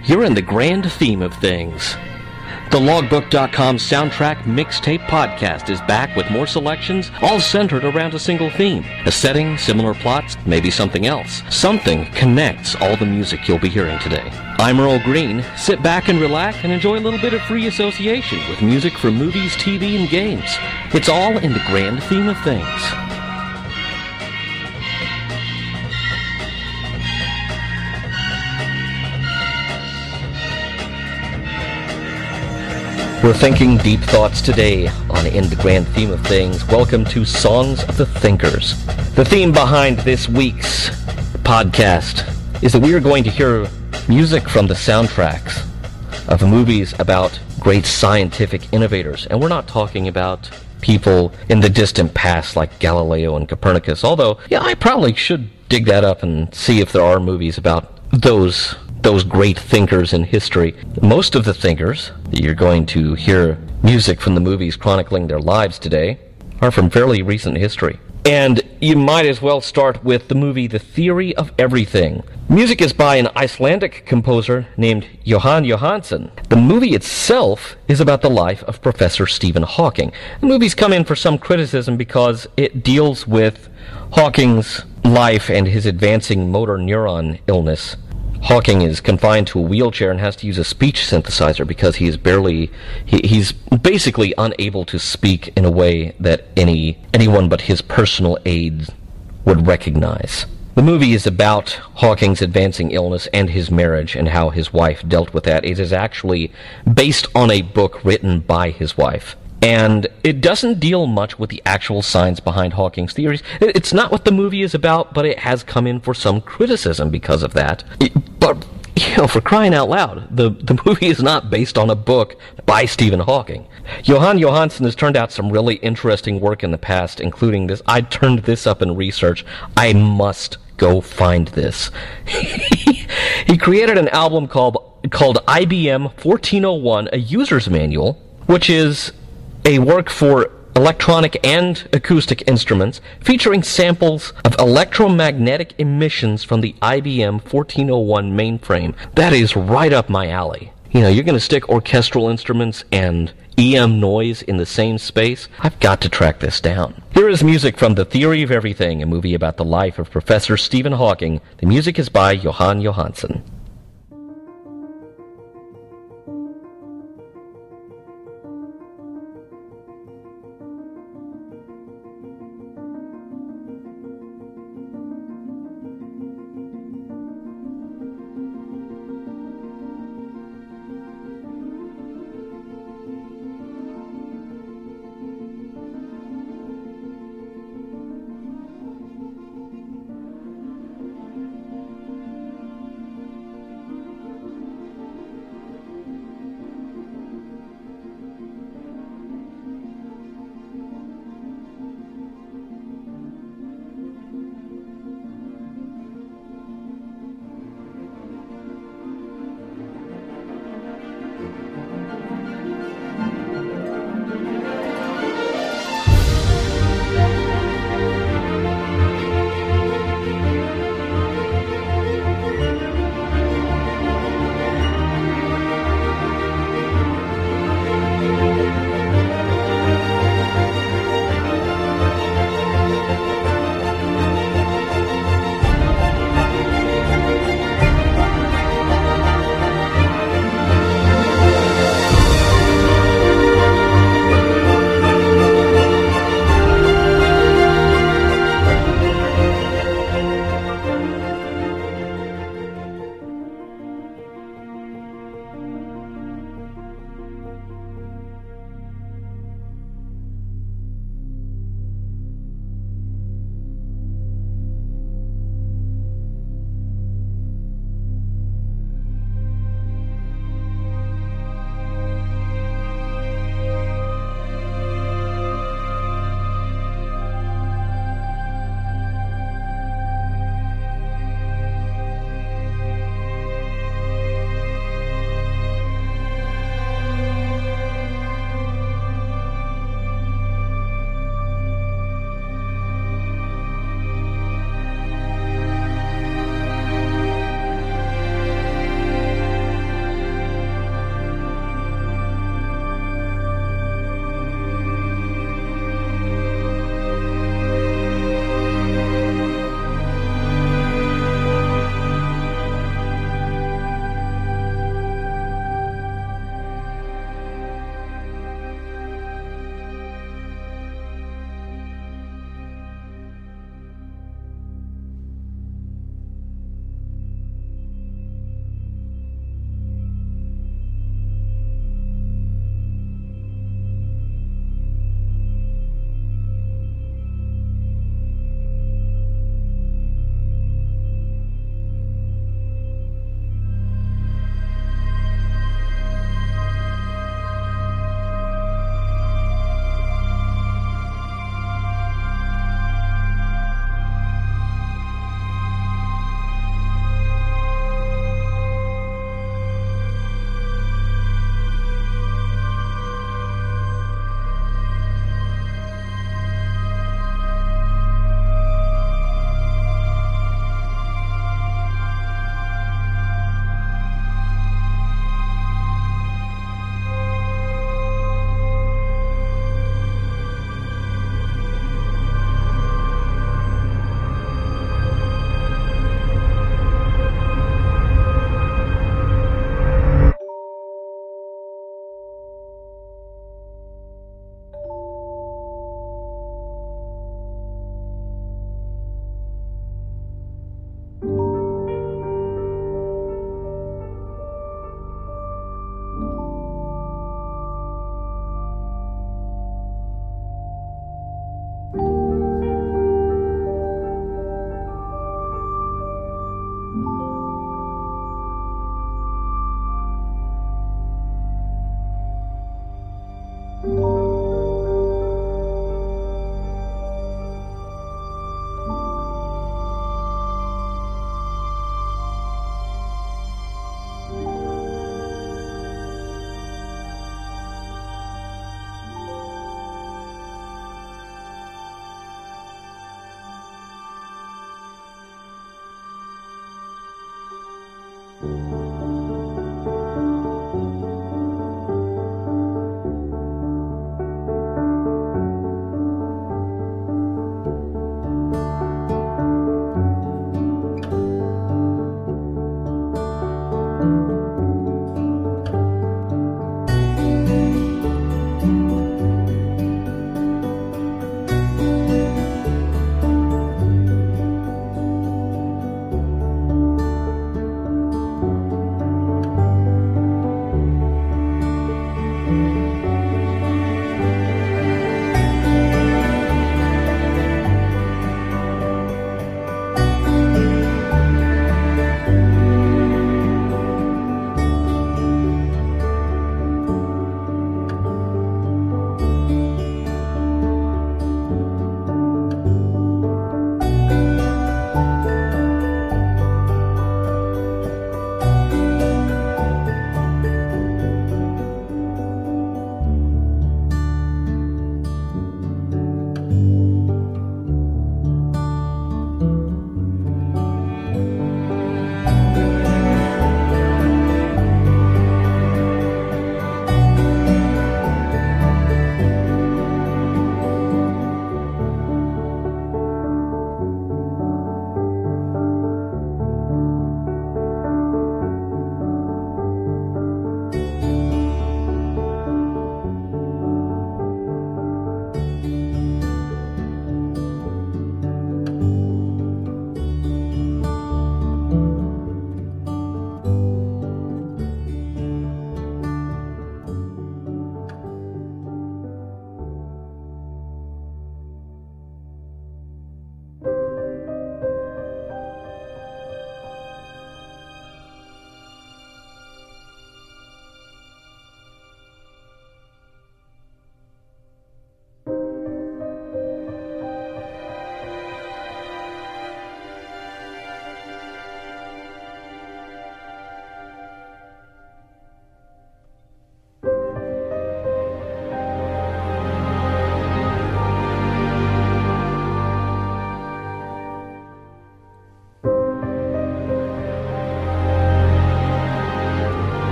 You're in the grand theme of things. The Logbook.com Soundtrack Mixtape Podcast is back with more selections, all centered around a single theme. A setting, similar plots, maybe something else. Something connects all the music you'll be hearing today. I'm Earl Green. Sit back and relax and enjoy a little bit of free association with music from movies, TV, and games. It's all in the grand theme of things. We're thinking deep thoughts today on In the Grand Theme of Things. Welcome to Songs of the Thinkers. The theme behind this week's podcast is that we are going to hear music from the soundtracks of movies about great scientific innovators. And we're not talking about people in the distant past like Galileo and Copernicus. Although, yeah, I probably should dig that up and see if there are movies about those great thinkers in history. Most of the thinkers that you're going to hear music from the movies chronicling their lives today are from fairly recent history. And you might as well start with the movie The Theory of Everything. Music is by an Icelandic composer named Jóhann Jóhannsson. The movie itself is about the life of Professor Stephen Hawking. The movie's come in for some criticism because it deals with Hawking's life and his advancing motor neuron illness. Hawking is confined to a wheelchair and has to use a speech synthesizer because he's basically unable to speak in a way that anyone but his personal aides would recognize. The movie is about Hawking's advancing illness and his marriage and how his wife dealt with that. It is actually based on a book written by his wife. And it doesn't deal much with the actual science behind Hawking's theories. It's not what the movie is about, but it has come in for some criticism because of that. But, for crying out loud, the movie is not based on a book by Stephen Hawking. Jóhann Jóhannsson has turned out some really interesting work in the past, including this. I turned this up in research. I must go find this. He created an album called IBM 1401, a user's manual, which is a work for electronic and acoustic instruments featuring samples of electromagnetic emissions from the IBM 1401 mainframe. That is right up my alley. You're going to stick orchestral instruments and EM noise in the same space? I've got to track this down. Here is music from The Theory of Everything, a movie about the life of Professor Stephen Hawking. The music is by Jóhann Jóhannsson.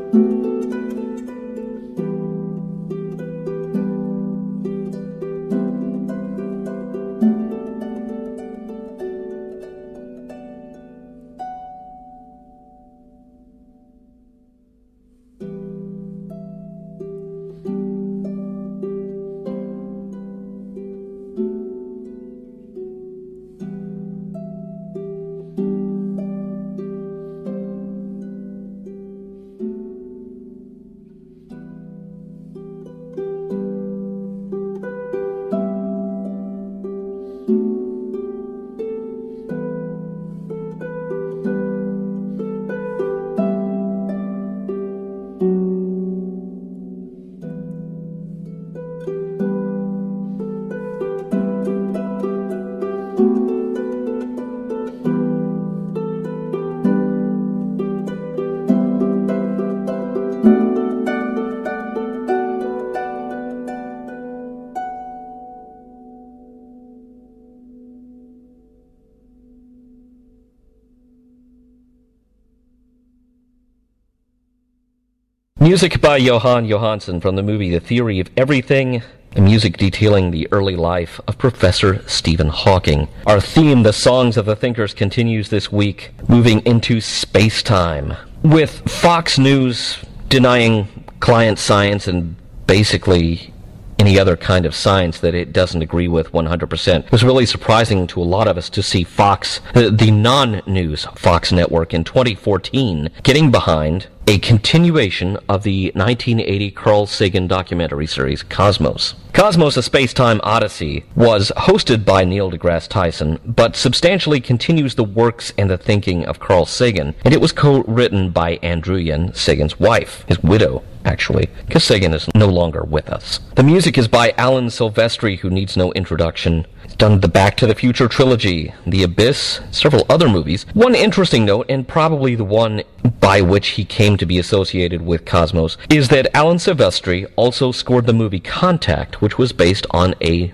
Music by Johan Johansson from the movie The Theory of Everything, a music detailing the early life of Professor Stephen Hawking. Our theme, The Songs of the Thinkers, continues this week, moving into space-time, with Fox News denying client science and basically any other kind of science that it doesn't agree with 100%. It was really surprising to a lot of us to see Fox, the non-news Fox network in 2014, getting behind a continuation of the 1980 Carl Sagan documentary series Cosmos. Cosmos: A Space-Time Odyssey was hosted by Neil deGrasse Tyson, but substantially continues the works and the thinking of Carl Sagan, and it was co-written by Ann Druyan, Sagan's wife, his widow, actually, because Sagan is no longer with us. The music is by Alan Silvestri, who needs no introduction. He's done the Back to the Future trilogy, The Abyss, several other movies. One interesting note, and probably the one by which he came to be associated with Cosmos, is that Alan Silvestri also scored the movie Contact, which was based on a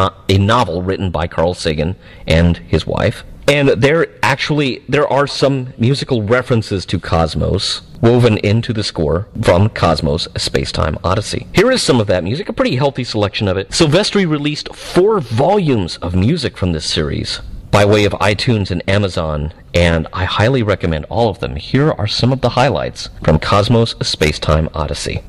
novel written by Carl Sagan and his wife. And there are some musical references to Cosmos woven into the score from Cosmos: A Space-Time Odyssey. Here is some of that music, a pretty healthy selection of it. Silvestri released 4 volumes of music from this series by way of iTunes and Amazon, and I highly recommend all of them. Here are some of the highlights from Cosmos: A Space-Time Odyssey.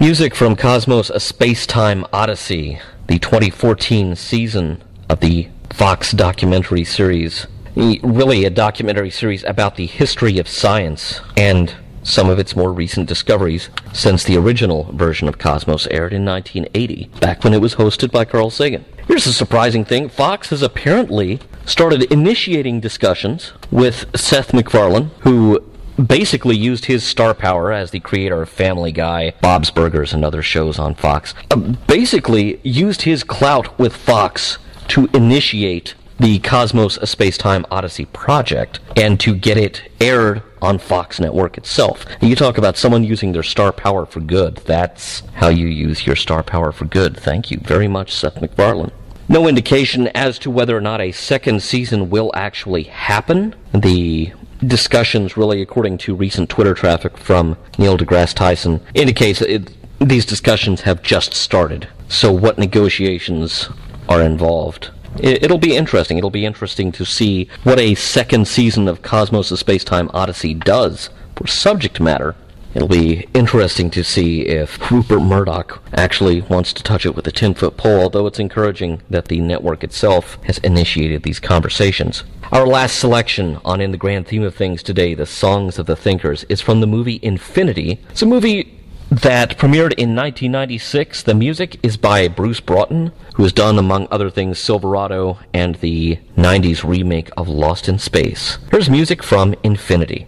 Music from Cosmos: A Space-Time Odyssey, the 2014 season of the Fox documentary series. Really a documentary series about the history of science and some of its more recent discoveries since the original version of Cosmos aired in 1980, back when it was hosted by Carl Sagan. Here's a surprising thing. Fox has apparently started initiating discussions with Seth MacFarlane, who basically used his star power as the creator of Family Guy, Bob's Burgers, and other shows on Fox. Basically used his clout with Fox to initiate the Cosmos: A Space-Time Odyssey project and to get it aired on Fox Network itself. You talk about someone using their star power for good. That's how you use your star power for good. Thank you very much, Seth MacFarlane. No indication as to whether or not a second season will actually happen. The discussions, really, according to recent Twitter traffic from Neil deGrasse Tyson, indicates these discussions have just started. So what negotiations are involved? It'll be interesting. It'll be interesting to see what a second season of Cosmos: A Space-Time Odyssey does for subject matter. It'll be interesting to see if Rupert Murdoch actually wants to touch it with a 10-foot pole, although it's encouraging that the network itself has initiated these conversations. Our last selection on In the Grand Theme of Things today, The Songs of the Thinkers, is from the movie Infinity. It's a movie that premiered in 1996. The music is by Bruce Broughton, who has done, among other things, Silverado and the 90s remake of Lost in Space. Here's music from Infinity.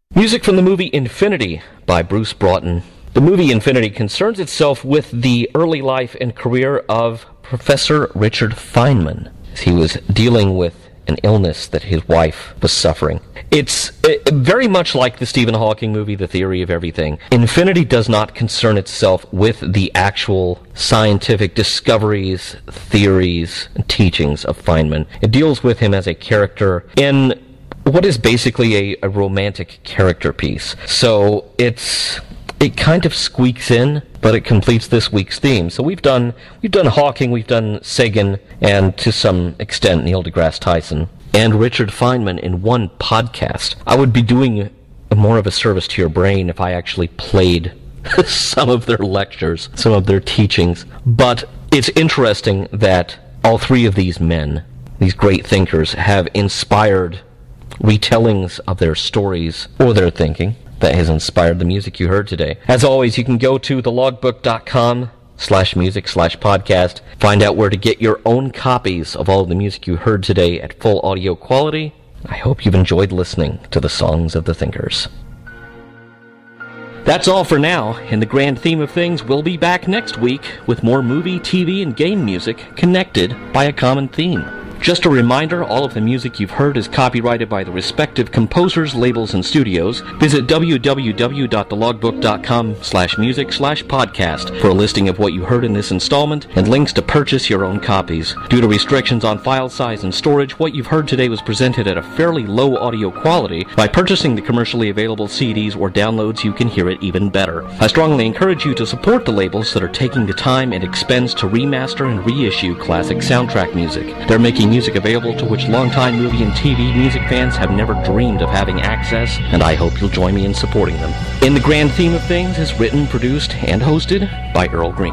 Music from the movie Infinity by Bruce Broughton. The movie Infinity concerns itself with the early life and career of Professor Richard Feynman as he was dealing with an illness that his wife was suffering. It's very much like the Stephen Hawking movie, The Theory of Everything. Infinity does not concern itself with the actual scientific discoveries, theories, and teachings of Feynman. It deals with him as a character in what is basically a romantic character piece. So it kind of squeaks in, but it completes this week's theme. So we've done Hawking, we've done Sagan, and to some extent Neil deGrasse Tyson, and Richard Feynman in one podcast. I would be doing more of a service to your brain if I actually played some of their lectures, some of their teachings. But it's interesting that all three of these men, these great thinkers, have inspired retellings of their stories or their thinking that has inspired the music you heard today. As always, you can go to thelogbook.com/music/podcast, find out where to get your own copies of all of the music you heard today at full audio quality. I hope you've enjoyed listening to the songs of the thinkers. That's all for now. In the grand theme of things, we'll be back next week with more movie, TV, and game music connected by a common theme. Just a reminder, all of the music you've heard is copyrighted by the respective composers, labels, and studios. Visit www.thelogbook.com/music/podcast for a listing of what you heard in this installment and links to purchase your own copies. Due to restrictions on file size and storage, what you've heard today was presented at a fairly low audio quality. By purchasing the commercially available CDs or downloads, you can hear it even better. I strongly encourage you to support the labels that are taking the time and expense to remaster and reissue classic soundtrack music. They're making music available to which longtime movie and TV music fans have never dreamed of having access, and I hope you'll join me in supporting them. In the Grand Theme of Things is written, produced, and hosted by Earl Green.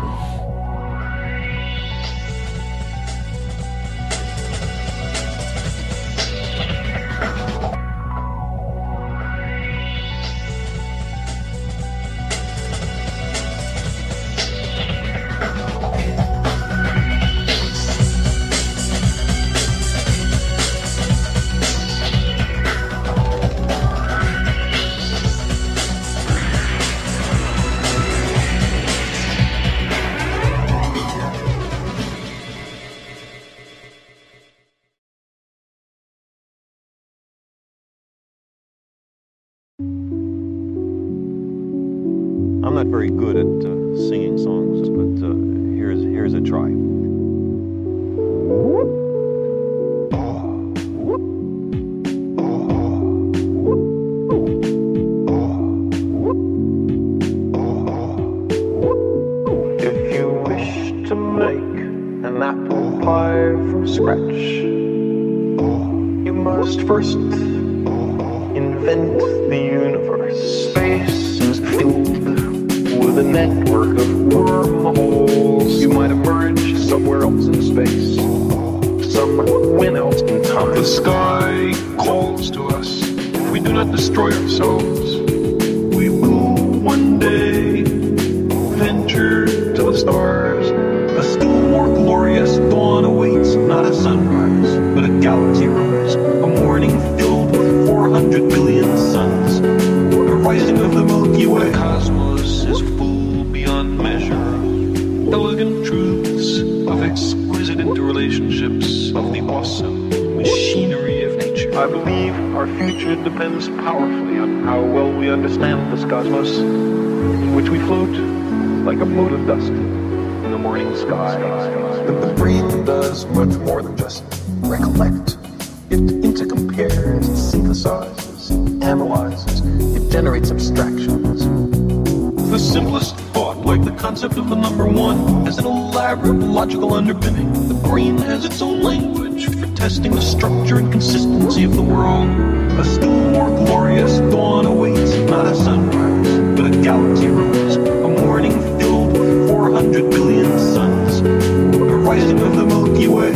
I'm not very good at singing songs, but here's a try. If you wish to make an apple pie from scratch, you must first invent the universe. Space is filled with a network of wormholes. You might emerge somewhere else in space, somewhere else in time. The sky calls to us. If we do not destroy ourselves, we will one day venture to the stars. A still more glorious dawn awaits, not a sunrise, but a galaxy rose. A morning filled with 400 billion suns. The rising of the Milky Way. The cosmos is full beyond measure. Elegant truths of exquisite interrelationships of the awesome machinery of nature. I believe our future depends powerfully on how well we understand this cosmos, in which we float like a mote of dust in the morning sky. The brain does much more than just recollect. It intercompares, it synthesizes, it analyzes, it generates abstractions. The simplest thought, like the concept of the number one, has an elaborate logical underpinning. The brain has its own language for testing the structure and consistency of the world. A still more glorious dawn awaits, not a sunrise, but a galaxy rose. A morning filled with 400 billion suns. The rising of the Milky Way.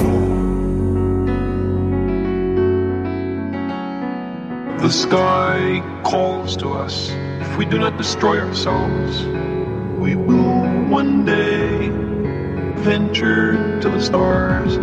The sky calls to us. If we do not destroy ourselves, we will one day venture to the stars.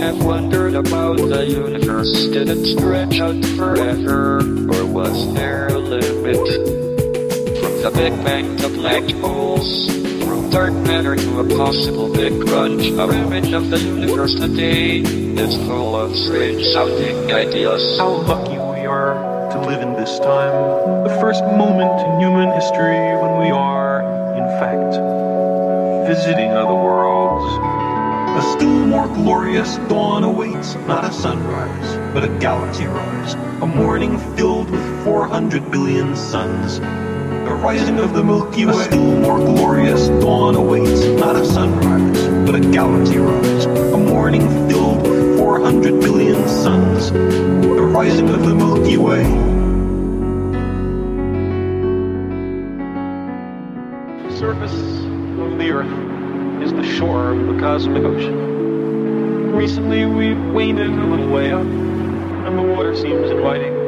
have wondered about the universe. Did it stretch out forever, or was there a limit? From the Big Bang to black holes, from dark matter to a possible Big Crunch, our image of the universe today is full of strange sounding ideas. How lucky we are to live in this time, the first moment in human history when we are, in fact, visiting other worlds. A still more glorious dawn awaits, not a sunrise, but a galaxy rise. A morning filled with 400 billion suns. The rising of the Milky Way. A still more glorious dawn awaits, not a sunrise, but a galaxy rise. A morning filled with 400 billion suns. The rising of the Milky Way. The surface of the Earth is the shore of the cosmic ocean. Recently, we've waded a little way up, and the water seems inviting.